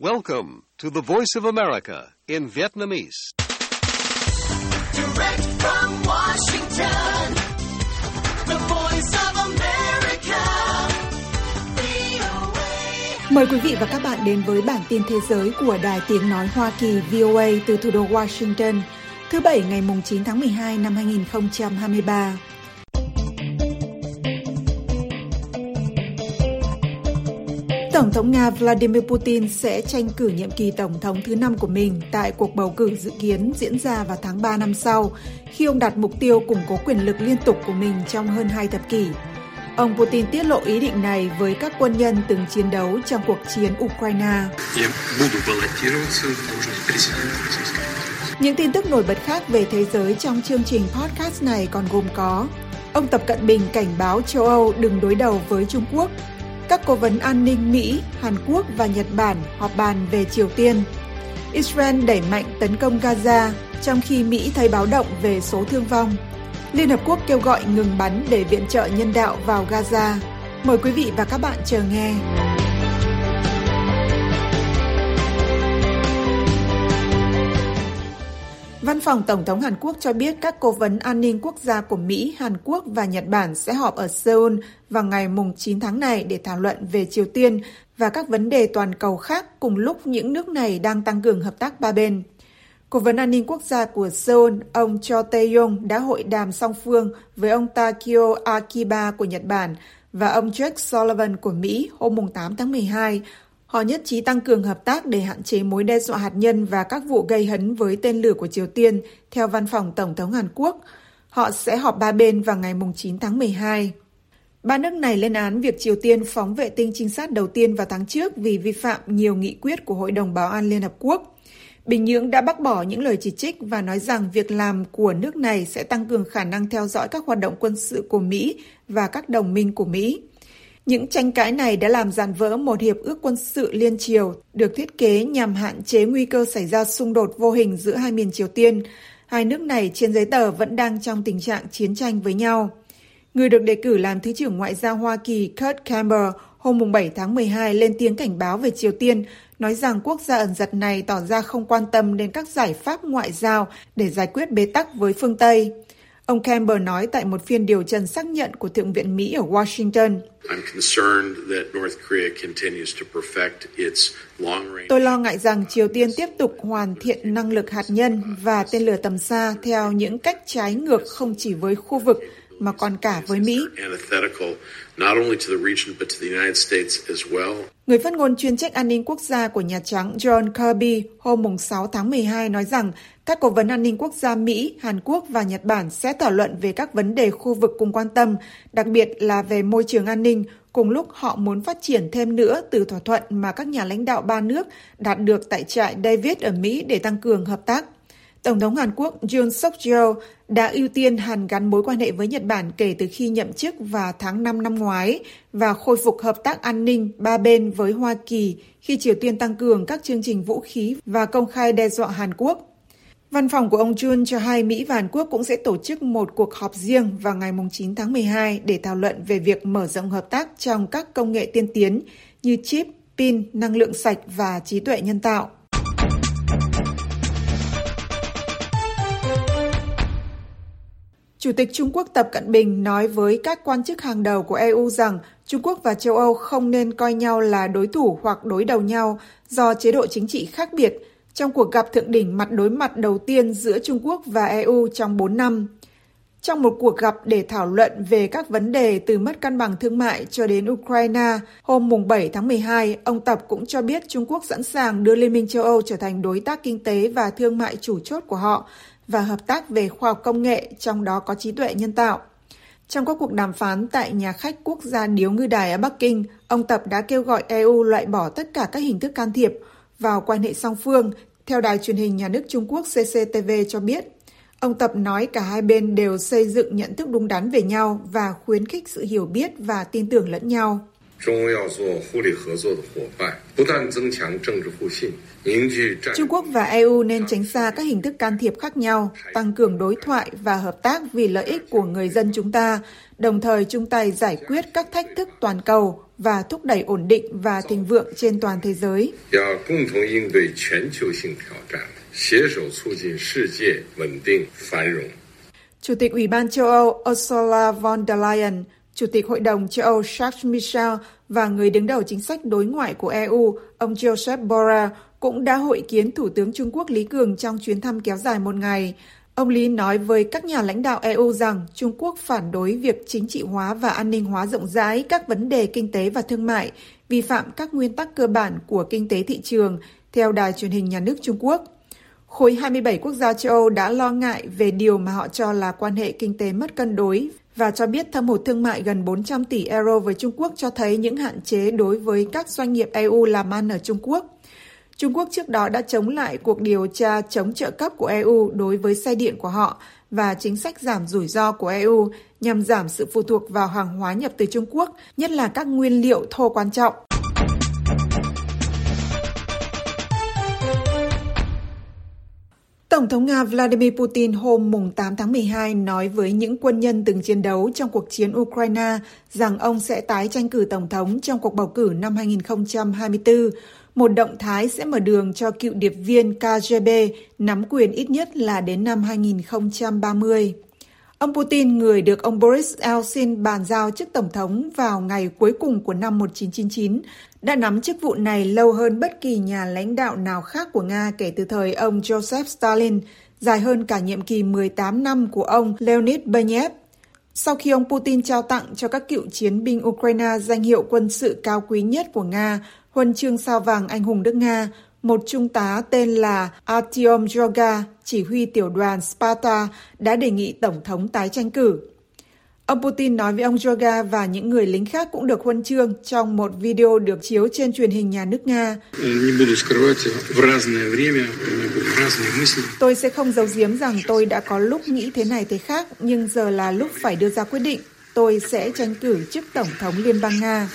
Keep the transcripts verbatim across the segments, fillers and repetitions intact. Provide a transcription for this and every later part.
Welcome to the Voice of America in Vietnamese. Direct from Washington, the Voice of America, vê o a. Mời quý vị và các bạn đến với bản tin thế giới của Đài Tiếng Nói Hoa Kỳ vê o a từ thủ đô Washington, thứ Bảy ngày chín tháng mười hai năm hai nghìn không trăm hai mươi ba. Tổng thống Nga Vladimir Putin sẽ tranh cử nhiệm kỳ tổng thống thứ năm của mình tại cuộc bầu cử dự kiến diễn ra vào tháng ba năm sau, khi ông đặt mục tiêu củng cố quyền lực liên tục của mình trong hơn hai thập kỷ. Ông Putin tiết lộ ý định này với các quân nhân từng chiến đấu trong cuộc chiến Ukraine. Những tin tức nổi bật khác về thế giới trong chương trình podcast này còn gồm có: ông Tập Cận Bình cảnh báo châu Âu đừng đối đầu với Trung Quốc. Các cố vấn an ninh Mỹ, Hàn Quốc và Nhật Bản họp bàn về Triều Tiên. Israel đẩy mạnh tấn công Gaza, trong khi Mỹ thấy báo động về số thương vong. Liên Hợp Quốc kêu gọi ngừng bắn để viện trợ nhân đạo vào Gaza. Mời quý vị và các bạn chờ nghe. Văn phòng Tổng thống Hàn Quốc cho biết các cố vấn an ninh quốc gia của Mỹ, Hàn Quốc và Nhật Bản sẽ họp ở Seoul vào ngày chín tháng này để thảo luận về Triều Tiên và các vấn đề toàn cầu khác cùng lúc những nước này đang tăng cường hợp tác ba bên. Cố vấn an ninh quốc gia của Seoul, ông Cho Tae-yong đã hội đàm song phương với ông Takeo Akiba của Nhật Bản và ông Jake Sullivan của Mỹ hôm tám tháng mười hai. Họ nhất trí tăng cường hợp tác để hạn chế mối đe dọa hạt nhân và các vụ gây hấn với tên lửa của Triều Tiên, theo Văn phòng Tổng thống Hàn Quốc. Họ sẽ họp ba bên vào ngày chín tháng mười hai. Ba nước này lên án việc Triều Tiên phóng vệ tinh trinh sát đầu tiên vào tháng trước vì vi phạm nhiều nghị quyết của Hội đồng Bảo an Liên Hợp Quốc. Bình Nhưỡng đã bác bỏ những lời chỉ trích và nói rằng việc làm của nước này sẽ tăng cường khả năng theo dõi các hoạt động quân sự của Mỹ và các đồng minh của Mỹ. Những tranh cãi này đã làm rạn vỡ một hiệp ước quân sự liên Triều được thiết kế nhằm hạn chế nguy cơ xảy ra xung đột vô hình giữa hai miền Triều Tiên. Hai nước này trên giấy tờ vẫn đang trong tình trạng chiến tranh với nhau. Người được đề cử làm Thứ trưởng Ngoại giao Hoa Kỳ Kurt Campbell hôm bảy tháng mười hai lên tiếng cảnh báo về Triều Tiên, nói rằng quốc gia ẩn dật này tỏ ra không quan tâm đến các giải pháp ngoại giao để giải quyết bế tắc với phương Tây. Ông Campbell nói tại một phiên điều trần xác nhận của Thượng viện Mỹ ở Washington. Tôi lo ngại rằng Triều Tiên tiếp tục hoàn thiện năng lực hạt nhân và tên lửa tầm xa theo những cách trái ngược không chỉ với khu vực mà còn cả với Mỹ. Người phát ngôn chuyên trách an ninh quốc gia của Nhà Trắng John Kirby hôm sáu tháng mười hai nói rằng các cố vấn an ninh quốc gia Mỹ, Hàn Quốc và Nhật Bản sẽ thảo luận về các vấn đề khu vực cùng quan tâm, đặc biệt là về môi trường an ninh, cùng lúc họ muốn phát triển thêm nữa từ thỏa thuận mà các nhà lãnh đạo ba nước đạt được tại trại David ở Mỹ để tăng cường hợp tác. Tổng thống Hàn Quốc Yoon Suk Yeol đã ưu tiên hàn gắn mối quan hệ với Nhật Bản kể từ khi nhậm chức vào tháng năm năm ngoái và khôi phục hợp tác an ninh ba bên với Hoa Kỳ khi Triều Tiên tăng cường các chương trình vũ khí và công khai đe dọa Hàn Quốc. Văn phòng của ông Yoon cho hay Mỹ và Hàn Quốc cũng sẽ tổ chức một cuộc họp riêng vào ngày chín tháng mười hai để thảo luận về việc mở rộng hợp tác trong các công nghệ tiên tiến như chip, pin, năng lượng sạch và trí tuệ nhân tạo. Chủ tịch Trung Quốc Tập Cận Bình nói với các quan chức hàng đầu của e u rằng Trung Quốc và châu Âu không nên coi nhau là đối thủ hoặc đối đầu nhau do chế độ chính trị khác biệt trong cuộc gặp thượng đỉnh mặt đối mặt đầu tiên giữa Trung Quốc và e u trong bốn năm. Trong một cuộc gặp để thảo luận về các vấn đề từ mất cân bằng thương mại cho đến Ukraine, hôm bảy tháng mười hai, ông Tập cũng cho biết Trung Quốc sẵn sàng đưa Liên minh châu Âu trở thành đối tác kinh tế và thương mại chủ chốt của họ và hợp tác về khoa học công nghệ, trong đó có trí tuệ nhân tạo. Trong các cuộc đàm phán tại nhà khách quốc gia Điếu Ngư Đài ở Bắc Kinh, ông Tập đã kêu gọi e u loại bỏ tất cả các hình thức can thiệp vào quan hệ song phương, theo đài truyền hình nhà nước Trung Quốc xê xê tê vê cho biết. Ông Tập nói cả hai bên đều xây dựng nhận thức đúng đắn về nhau và khuyến khích sự hiểu biết và tin tưởng lẫn nhau. Trung Quốc và e u nên tránh xa các hình thức can thiệp khác nhau, tăng cường đối thoại và hợp tác vì lợi ích của người dân chúng ta, đồng thời chung tay giải quyết các thách thức toàn cầu và thúc đẩy ổn định và thịnh vượng trên toàn thế giới. Chủ tịch Ủy ban châu Âu Ursula von der Leyen, Chủ tịch Hội đồng châu Âu Charles Michel và người đứng đầu chính sách đối ngoại của e u, ông Josep Borrell, cũng đã hội kiến Thủ tướng Trung Quốc Lý Cường trong chuyến thăm kéo dài một ngày. Ông Lý nói với các nhà lãnh đạo e u rằng Trung Quốc phản đối việc chính trị hóa và an ninh hóa rộng rãi các vấn đề kinh tế và thương mại, vi phạm các nguyên tắc cơ bản của kinh tế thị trường, theo đài truyền hình nhà nước Trung Quốc. Khối hai mươi bảy quốc gia châu Âu đã lo ngại về điều mà họ cho là quan hệ kinh tế mất cân đối và cho biết thâm hụt thương mại gần bốn trăm tỷ euro với Trung Quốc cho thấy những hạn chế đối với các doanh nghiệp e u làm ăn ở Trung Quốc. Trung Quốc trước đó đã chống lại cuộc điều tra chống trợ cấp của e u đối với xe điện của họ và chính sách giảm rủi ro của e u nhằm giảm sự phụ thuộc vào hàng hóa nhập từ Trung Quốc, nhất là các nguyên liệu thô quan trọng. Tổng thống Nga Vladimir Putin hôm tám tháng mười hai nói với những quân nhân từng chiến đấu trong cuộc chiến Ukraine rằng ông sẽ tái tranh cử tổng thống trong cuộc bầu cử năm hai không hai tư, một động thái sẽ mở đường cho cựu điệp viên ca giê bê nắm quyền ít nhất là đến năm hai không ba mươi. Ông Putin, người được ông Boris Yeltsin bàn giao chức tổng thống vào ngày cuối cùng của năm một nghìn chín trăm chín mươi chín, đã nắm chức vụ này lâu hơn bất kỳ nhà lãnh đạo nào khác của Nga kể từ thời ông Joseph Stalin, dài hơn cả nhiệm kỳ mười tám năm của ông Leonid Brezhnev. Sau khi ông Putin trao tặng cho các cựu chiến binh Ukraine danh hiệu quân sự cao quý nhất của Nga, huân chương sao vàng anh hùng nước Nga, một trung tá tên là Artyom Droga, chỉ huy tiểu đoàn Sparta, đã đề nghị tổng thống tái tranh cử. Ông Putin nói với ông Droga và những người lính khác cũng được huân chương trong một video được chiếu trên truyền hình nhà nước Nga. Tôi sẽ không giấu giếm rằng tôi đã có lúc nghĩ thế này thế khác, nhưng giờ là lúc phải đưa ra quyết định. Tôi sẽ tranh cử chức tổng thống Liên bang Nga.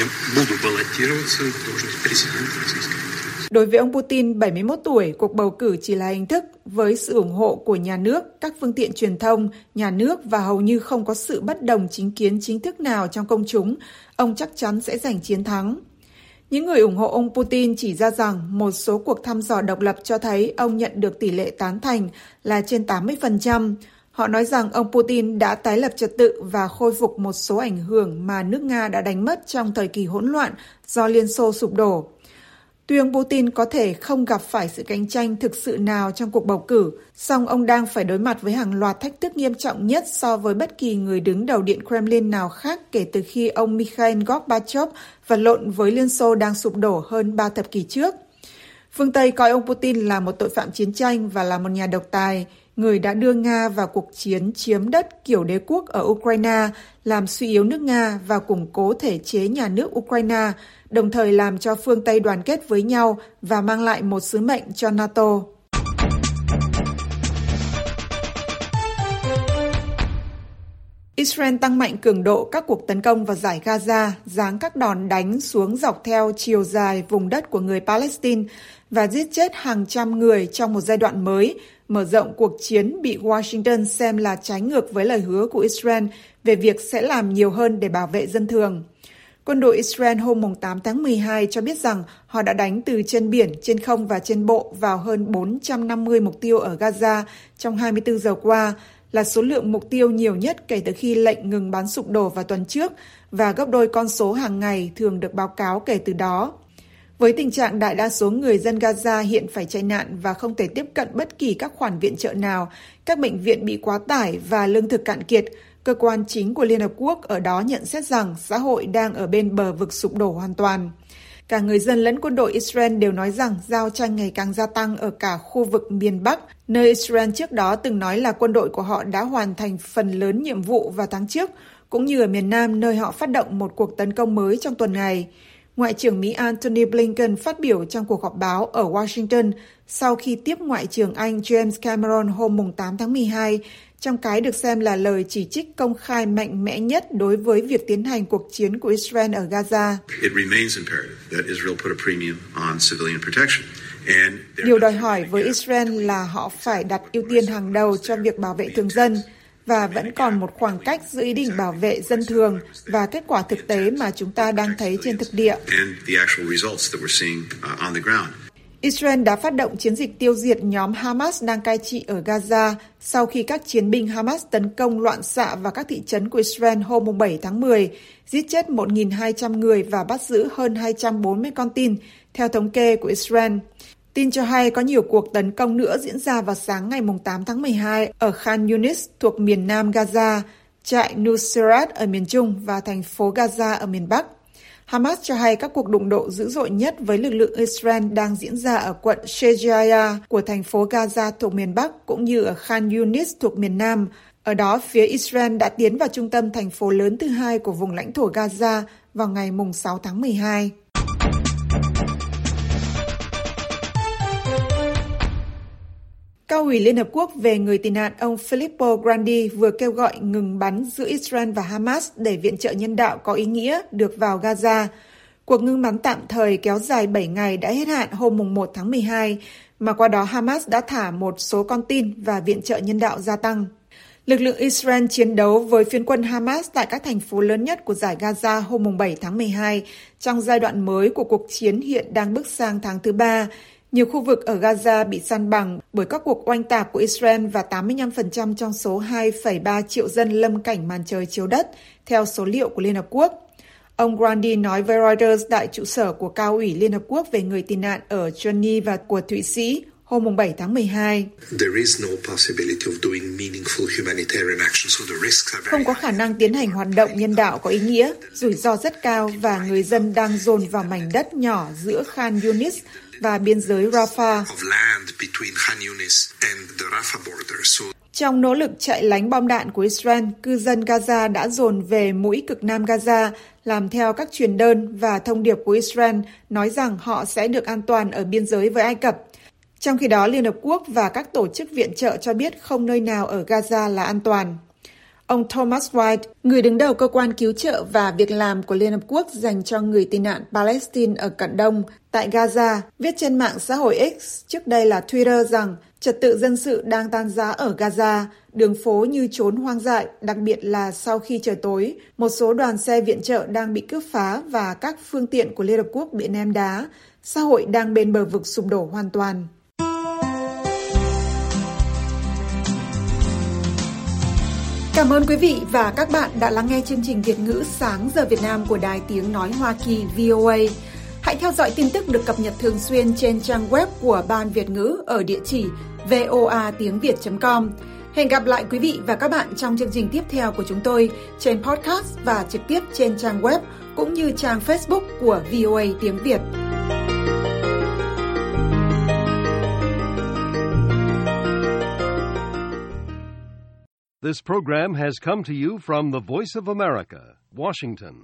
Đối với ông Putin, bảy mươi mốt tuổi, cuộc bầu cử chỉ là hình thức, với sự ủng hộ của nhà nước, các phương tiện truyền thông, nhà nước và hầu như không có sự bất đồng chính kiến chính thức nào trong công chúng, ông chắc chắn sẽ giành chiến thắng. Những người ủng hộ ông Putin chỉ ra rằng một số cuộc thăm dò độc lập cho thấy ông nhận được tỷ lệ tán thành là trên tám mươi phần trăm. Họ nói rằng ông Putin đã tái lập trật tự và khôi phục một số ảnh hưởng mà nước Nga đã đánh mất trong thời kỳ hỗn loạn do Liên Xô sụp đổ. Tuy ông Putin có thể không gặp phải sự cạnh tranh thực sự nào trong cuộc bầu cử, song ông đang phải đối mặt với hàng loạt thách thức nghiêm trọng nhất so với bất kỳ người đứng đầu Điện Kremlin nào khác kể từ khi ông Mikhail Gorbachev vật lộn với Liên Xô đang sụp đổ hơn ba thập kỷ trước. Phương Tây coi ông Putin là một tội phạm chiến tranh và là một nhà độc tài, người đã đưa Nga vào cuộc chiến chiếm đất kiểu đế quốc ở Ukraine, làm suy yếu nước Nga và củng cố thể chế nhà nước Ukraine, đồng thời làm cho phương Tây đoàn kết với nhau và mang lại một sứ mệnh cho NATO. Israel tăng mạnh cường độ các cuộc tấn công vào dải Gaza, giáng các đòn đánh xuống dọc theo chiều dài vùng đất của người Palestine và giết chết hàng trăm người trong một giai đoạn mới, mở rộng cuộc chiến bị Washington xem là trái ngược với lời hứa của Israel về việc sẽ làm nhiều hơn để bảo vệ dân thường. Quân đội Israel hôm tám tháng mười hai cho biết rằng họ đã đánh từ trên biển, trên không và trên bộ vào hơn bốn trăm năm mươi mục tiêu ở Gaza trong hai mươi tư giờ qua, là số lượng mục tiêu nhiều nhất kể từ khi lệnh ngừng bắn sụp đổ vào tuần trước và gấp đôi con số hàng ngày thường được báo cáo kể từ đó. Với tình trạng đại đa số người dân Gaza hiện phải chạy nạn và không thể tiếp cận bất kỳ các khoản viện trợ nào, các bệnh viện bị quá tải và lương thực cạn kiệt, cơ quan chính của Liên Hợp Quốc ở đó nhận xét rằng xã hội đang ở bên bờ vực sụp đổ hoàn toàn. Cả người dân lẫn quân đội Israel đều nói rằng giao tranh ngày càng gia tăng ở cả khu vực miền Bắc, nơi Israel trước đó từng nói là quân đội của họ đã hoàn thành phần lớn nhiệm vụ vào tháng trước, cũng như ở miền Nam nơi họ phát động một cuộc tấn công mới trong tuần này. Ngoại trưởng Mỹ Antony Blinken phát biểu trong cuộc họp báo ở Washington sau khi tiếp Ngoại trưởng Anh James Cameron hôm tám tháng mười hai, trong cái được xem là lời chỉ trích công khai mạnh mẽ nhất đối với việc tiến hành cuộc chiến của Israel ở Gaza. Điều đòi hỏi với Israel là họ phải đặt ưu tiên hàng đầu cho việc bảo vệ thường dân, và vẫn còn một khoảng cách giữa ý định bảo vệ dân thường và kết quả thực tế mà chúng ta đang thấy trên thực địa. Israel đã phát động chiến dịch tiêu diệt nhóm Hamas đang cai trị ở Gaza sau khi các chiến binh Hamas tấn công loạn xạ vào các thị trấn của Israel hôm bảy tháng mười, giết chết một nghìn hai trăm người và bắt giữ hơn hai trăm bốn mươi con tin, theo thống kê của Israel. Tin cho hay có nhiều cuộc tấn công nữa diễn ra vào sáng ngày tám tháng mười hai ở Khan Yunis thuộc miền nam Gaza, trại Nuseirat ở miền trung và thành phố Gaza ở miền bắc. Hamas cho hay các cuộc đụng độ dữ dội nhất với lực lượng Israel đang diễn ra ở quận Shejaiya của thành phố Gaza thuộc miền Bắc cũng như ở Khan Yunis thuộc miền Nam. Ở đó, phía Israel đã tiến vào trung tâm thành phố lớn thứ hai của vùng lãnh thổ Gaza vào ngày sáu tháng mười hai. Cao ủy Liên Hợp Quốc về người tị nạn ông Filippo Grandi vừa kêu gọi ngừng bắn giữa Israel và Hamas để viện trợ nhân đạo có ý nghĩa được vào Gaza. Cuộc ngưng bắn tạm thời kéo dài bảy ngày đã hết hạn hôm một tháng mười hai, mà qua đó Hamas đã thả một số con tin và viện trợ nhân đạo gia tăng. Lực lượng Israel chiến đấu với phiến quân Hamas tại các thành phố lớn nhất của dải Gaza hôm bảy tháng mười hai trong giai đoạn mới của cuộc chiến hiện đang bước sang tháng thứ ba. Nhiều khu vực ở Gaza bị san bằng bởi các cuộc oanh tạc của Israel và tám mươi lăm phần trăm trong số hai phẩy ba triệu dân lâm cảnh màn trời chiếu đất, theo số liệu của Liên Hợp Quốc. Ông Grandi nói với Reuters tại trụ sở của Cao ủy Liên Hợp Quốc về người tị nạn ở Geneva của Thụy Sĩ hôm bảy tháng mười hai. Không có khả năng tiến hành hoạt động nhân đạo có ý nghĩa, rủi ro rất cao và người dân đang dồn vào mảnh đất nhỏ giữa Khan Yunis và biên giới Rafah. Trong nỗ lực chạy lánh bom đạn của Israel, cư dân Gaza đã dồn về mũi cực nam Gaza, làm theo các truyền đơn và thông điệp của Israel nói rằng họ sẽ được an toàn ở biên giới với Ai Cập. Trong khi đó, Liên Hợp Quốc và các tổ chức viện trợ cho biết không nơi nào ở Gaza là an toàn. Ông Thomas White, người đứng đầu cơ quan cứu trợ và việc làm của Liên Hợp Quốc dành cho người tị nạn Palestine ở Cận Đông, tại Gaza, viết trên mạng xã hội X, trước đây là Twitter, rằng trật tự dân sự đang tan rã ở Gaza, đường phố như chốn hoang dại, đặc biệt là sau khi trời tối, một số đoàn xe viện trợ đang bị cướp phá và các phương tiện của Liên Hợp Quốc bị ném đá. Xã hội đang bên bờ vực sụp đổ hoàn toàn. Cảm ơn quý vị và các bạn đã lắng nghe chương trình Việt ngữ Sáng giờ Việt Nam của Đài Tiếng Nói Hoa Kỳ vê o a. Hãy theo dõi tin tức được cập nhật thường xuyên trên trang web của Ban Việt ngữ ở địa chỉ voa tiếng việt chấm com. Hẹn gặp lại quý vị và các bạn trong chương trình tiếp theo của chúng tôi trên podcast và trực tiếp trên trang web cũng như trang Facebook của vê o a Tiếng Việt. This program has come to you from the Voice of America, Washington.